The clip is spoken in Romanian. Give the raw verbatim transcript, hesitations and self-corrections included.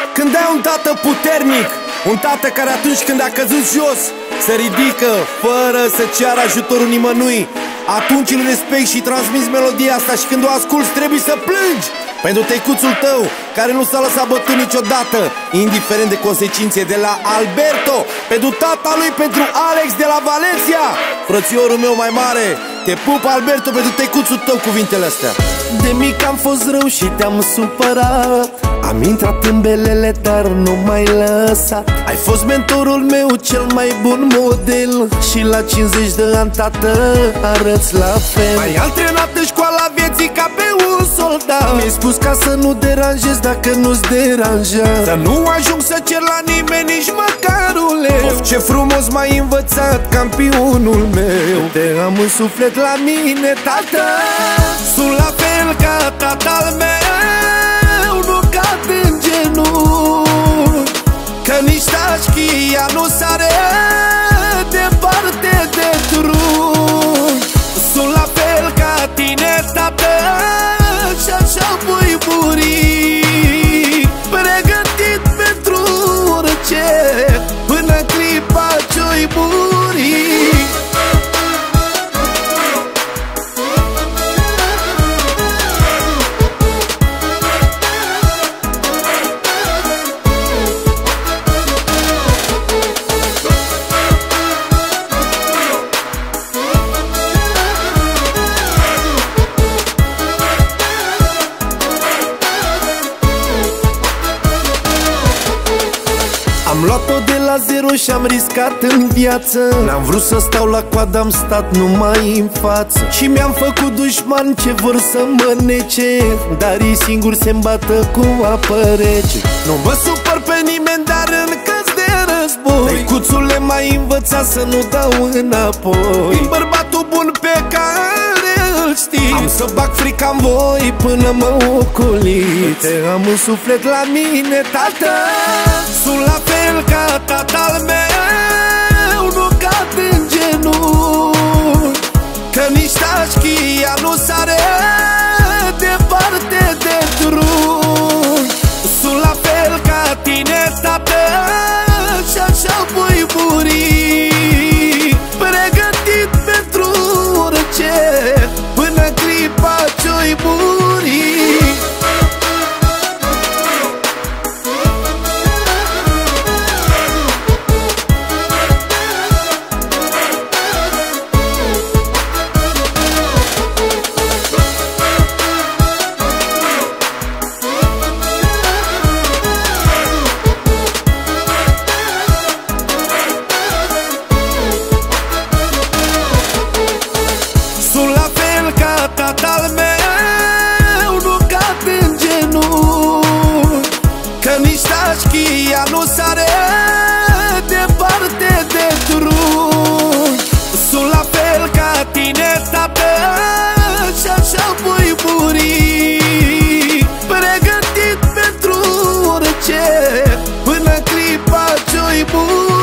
Când ai un tată puternic, un tată care atunci când a căzut jos se ridică fără să ceară ajutorul nimănui, atunci îl respecti și transmiți melodia asta și când o asculti trebuie să plângi pentru tăicuțul tău care nu s-a lăsat bătut niciodată, indiferent de consecințe. De la Alberto, pentru tata lui, pentru Alex de la Valencia, frățiorul meu mai mare. Te pup, Alberto, pentru tăicuțul tău cuvintele astea. De mic am fost rău și te-am supărat, am intrat în belele, dar nu m-ai lăsat. Ai fost mentorul meu, cel mai bun model, și la cincizeci de ani, tată, arăți la fel. M-ai antrenat în școala vieții ca pe un soldat. Mi-ai spus ca să nu deranjezi dacă nu-ți deranjează, să nu ajung să cer la nimeni, nici măcar un leu. Of, ce frumos m-ai învățat, campionul meu. Te am în suflet la mine, tată. Sunt la fel ca tatăl meu, nu cad în genunchi, că nici tașchia nu sare departe de drum. Sunt la fel ca tine, tată, și așa voi muri, pregătit pentru orice, până clipa ce-oi muri. Am luat-o de la zero și am riscat în viață. N-am vrut să stau la coadă, am stat numai în față. Și mi-am făcut dușmani ce vor să mă nece, dar ei singuri se îmbată cu apă rece. Nu mă supăr pe nimeni, dar în caz de război, tăicuțule, m-ai învățat să nu dau înapoi. E bărbatul bun pe care îl știi, am să bag frica în voi până mă ocoliți. Te am în suflet la mine, tată. Sunt la fel ca tatăl meu, nu cad în genunchi, că nici tașchia nu sare departe de drum. Sunt la fel ca tine, tată, și așa voi muri, pregătit pentru orice, până clipa ce-oi muri. Tatăl meu, nu cad în genunchi, că nici tașchia nu sare departe de drum. Sunt la fel ca tine, tată, și așa voi muri, pregătit pentru orice, până clipa ce-oi muri.